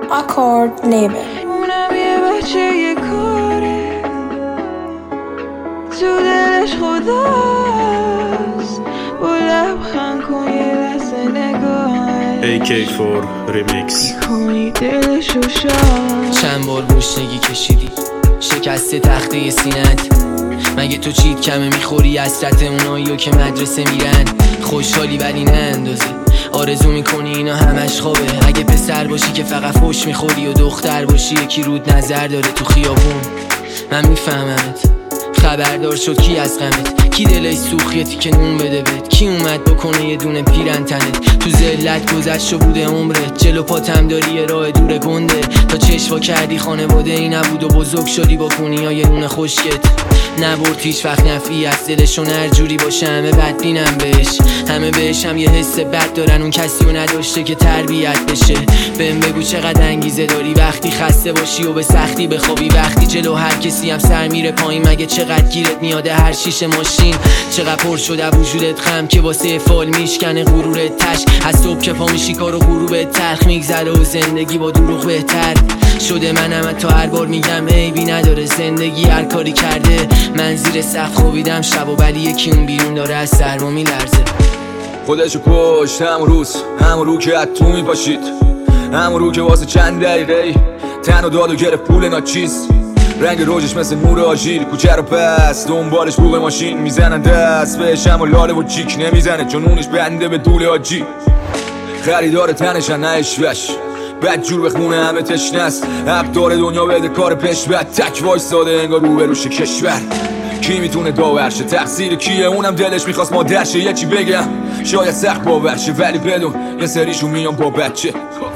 Accord Label. اونم یه بچه یه کاره تو دلش خداست با لبخند کن یه لحظه نگاهه AK4 Remix میکنی دلشو شاد. چند بار گشنگی کشیدی شکست تخته سینت، مگه تو چیت کمه میخوری حسرت اوناییو که مدرسه میرن. خوشحالی ولی نه اندازه، آرزو میکنی اینا همش خوابه. اگه پسر باشی که فقط فوش میخوری و دختر باشی یکی رود نظر داره تو خیابون. من میفهممت، خبردار شد کی از غمت، کی دلش سوخیتی که نون بده بهت، کی اومد بکنه یه دونه پیرن تنت. تو ذلت گذشت و بوده عمرت، جلو پاتم داری یه راه دور گنده. تا چشوا کردی خانواده ای نبود و بزرگ شدی با کنیا یه نون خشکت. نبرد هیچ وقت نفعی از دلشون، هر جوری باشه همه بدبینم بهش. همه بهش هم یه حس بد دارن، اون کسی رو نداشته که تربیت بشه. بهم بگو چقدر انگیزه داری وقتی خسته باشی و به سختی بخوابی، وقتی جلو هر کسی هم سر میره پایین. مگه چقدر گیرت میاده هر شیشه ماشین، چقدر پر شده وجودت خم که واسه فال میشکنه غرورت تش. از صبح که پا میشی کار و غروبت تلخ میگذره و زندگی با دروغ بهتر شده. منم تا هر بار میگم عیبی نداره، زندگی هر کاری کرده. من زیر سقف خوابیدم شب و ولی یکی اون بیرون داره از سرما میلرزه. خودشو کشت همون رو که از تو میپاشید، همون رو که واسه چند دقیقه تن و داد و گرفت پول ناچیز. رنگ روزش مثل نور آژیر، کوچه رو پس دنبالش بوق ماشین میزنن دست بهش، اما لاله و چیک نمیزنه جنونش بنده به دول آجی. خریدار تنشن نه اشوش، بد جور بخونه همه تشنست. حق داره دنیا بده کار پیش بد، تک وایستاده انگار رو بروش کشور. کی میتونه داورشه تقصیر کیه؟ اونم دلش میخواست مادرشه. یه چی بگم شاید سخت باورشه، ولی بدون یه سریشون میان با بچه.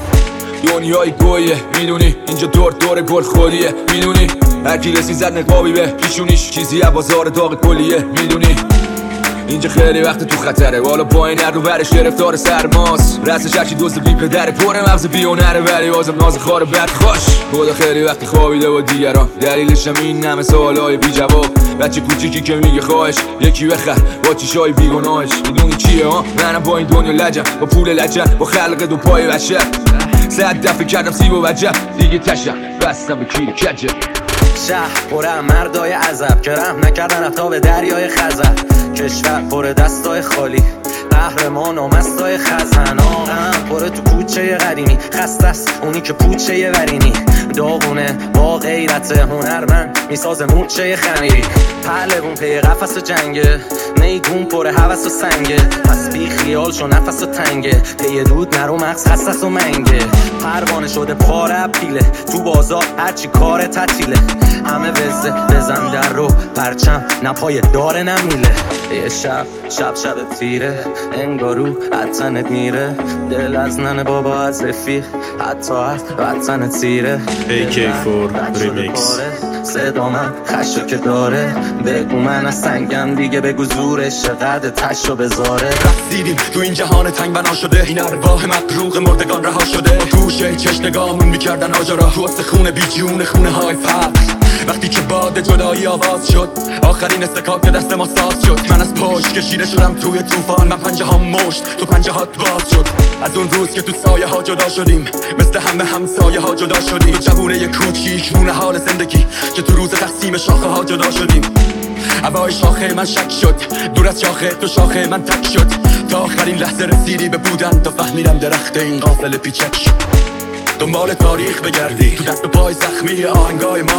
دنیای گویه میدونی، اینجا دور گل خوریه میدونی. هر کی رسید زد نقابی به پیشونیش، چیزی از بازار داغ کلیه میدونی. اینجا خیلی وقت تو خطره، والا پایین هر رو برش گرفتار سرماست. رستش هرچی دزد بی پدره، پر مغز بیونره ولی بازم ناز خار بد خوش. خدا خیلی وقتی خوابیده با دیگران، دلیلش هم این همه سوالای بی جواب. بچه کوچیکی که میگه خواهش یکی بخر با چیشای بیگناهش. میدونی چیه ها؟ منم با این دنیا لجم، با پول لجم، با خلق دو پای بشر. 100 دفعه کردم سیب و وجب، دیگه تشم بستم به کیر کجه. شهر پر مردای عذب که رحم نکردن حتی به دریای خزر. کشور پر دستای خالی، قهرمان و مستای خزن. آقام پر تو کوچه قدیمی، خسته است اونی که پوچه ورینی. داغونه با غیرت هنرمند میسازه مورچه خمیری. پهلوون پی قفس جنگه، میدون پر هوس و سنگه. پس بی خیال شو نفس و تنگه، پی دود نرو مغز خستس و منگه. پروانه شده پاره پیله، تو بازار هرچی کار تعطیله. همه وزه بزن در رو پرچم، نپای داره نمیله. یه شب تیره، انگارو حتنت میره. دل از ننه بابا از رفیق، حتی از وطنت تیره. AK4 Remix صدا من خشو که داره، بگو من از سنگم دیگه، بگو زورش چقدر تشو بذاره. رسیدیم تو این جهان تنگ بنا شده، این ارواح مقروق مردگان رها شده. توشه چشنگامون میکردن آجارا، تو وسط خونه بی جون خونه های فقر. وقتی که باد جدایی آواز شد، آخرین استکاک دست ما ساز شد. من از پشت کشیده شدم توی طوفان، من پنجه ها مشت تو پنجه هات باز شد. از اون روز که تو سایه ها جدا شدیم، مثل همه همسایه ها جدا شدیم. جوونه ی کوچیک نون حال زندگی که تو روز تقسیم شاخه ها جدا شدیم. هوای شاخه من شک شد، دور از شاخه تو شاخه من تک شد. تا آخرین لحظه رسیدی به بودن، تا فهمیدم درخت این قافل پیچک شد. دنبال تاریخ بگردی تو دست و پای زخمی آهنگای ما،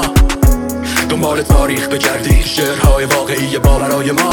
دنبال تاریخ بگردی شعرهای واقعی باورای ما.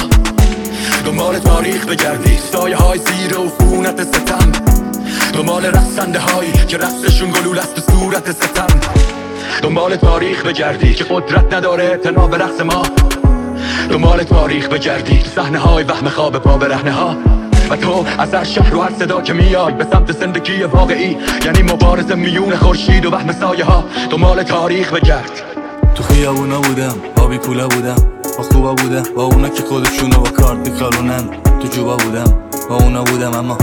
دنبال تاریخ بگردی سایه های زیر و فونت ستم. دنبال رقصنده هایی که رقصشون گلول است تو صورت ستم. دنبال تاریخ بگردی که قدرت نداره اعتنا به رقص ما. دنبال تاریخ بگردی تو صحنه های وهم خواب پا برهنه ها. و تو از هر شهر و هر صدا که میای به سمت زندگی واقعی، یعنی مبارزه میون خورشید و وهم سایه ها. دنبال تاریخ بگرد. تو خیابونا بودم، آبی کولا بودم، با خوبا بودم، با اونا که خودشونو با کارت میخارونن. تو جوبا بودم، با اونا بودم، اما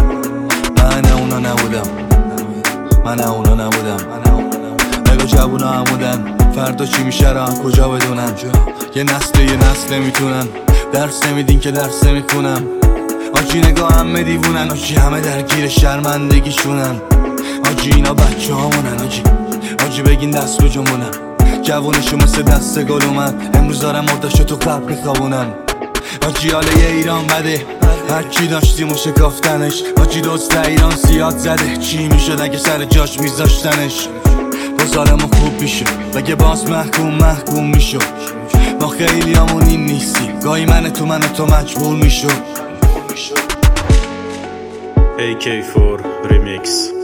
من اونا نبودم. نگاه جوونا همودن، فردا چی میشه را کجا بدونن. یه نسل نمیتونن، درس نمیدین که درس نمیخونم. آجی نگاه همه دیوونن، آجی همه درگیر شرمندگیشونن. آجی اینا بچه هامونن، آجی آجی بگین دست به جمونم جوونشو مثل دست گل اومد امروز دارم مرداشو تو قبل میخوابونم آجی حاله یه ایران بده هرکی داشتیم و شکافتنش آجی دوست ایران زیاد زده چی میشد اگه سر جاش میذاشتنش باز حالمو خوب میشد بگه باز محکوم میشد ما خیلی همون این نیستیم گاهی من تو مجبور میشد AK4 Remix